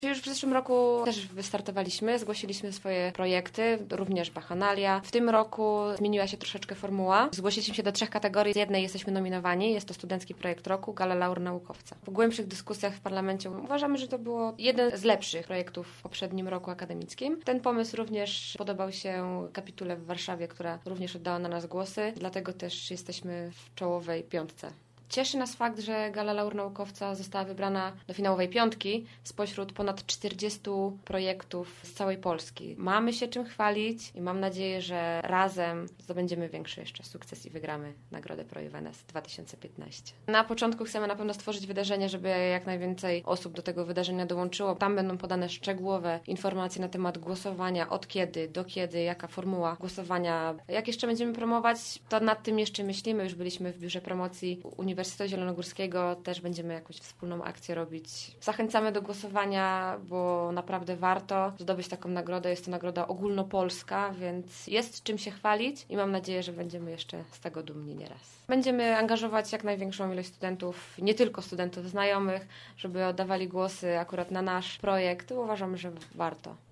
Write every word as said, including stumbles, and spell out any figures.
Już w zeszłym roku też wystartowaliśmy, zgłosiliśmy swoje projekty, również Bachanalia. W tym roku zmieniła się troszeczkę formuła. Zgłosiliśmy się do trzech kategorii. Z jednej jesteśmy nominowani, jest to Studencki Projekt Roku, Gala Laur Naukowca. Po głębszych dyskusjach w parlamencie uważamy, że to było jeden z lepszych projektów w poprzednim roku akademickim. Ten pomysł również podobał się kapitule w Warszawie, która również oddała na nas głosy, dlatego też jesteśmy w czołowej piątce. Cieszy nas fakt, że Gala Laur Naukowca została wybrana do finałowej piątki spośród ponad czterdziestu projektów z całej Polski. Mamy się czym chwalić i mam nadzieję, że razem zdobędziemy większy jeszcze sukces i wygramy Nagrodę ProJuvenes dwa tysiące piętnaście. Na początku chcemy na pewno stworzyć wydarzenie, żeby jak najwięcej osób do tego wydarzenia dołączyło. Tam będą podane szczegółowe informacje na temat głosowania, od kiedy, do kiedy, jaka formuła głosowania. Jak jeszcze będziemy promować, to nad tym jeszcze myślimy. Już byliśmy w biurze promocji Uniwersytetu Zielonogórskiego, też będziemy jakąś wspólną akcję robić. Zachęcamy do głosowania, bo naprawdę warto zdobyć taką nagrodę. Jest to nagroda ogólnopolska, więc jest czym się chwalić i mam nadzieję, że będziemy jeszcze z tego dumni nieraz. Będziemy angażować jak największą ilość studentów, nie tylko studentów znajomych, żeby oddawali głosy akurat na nasz projekt. Uważamy, że warto.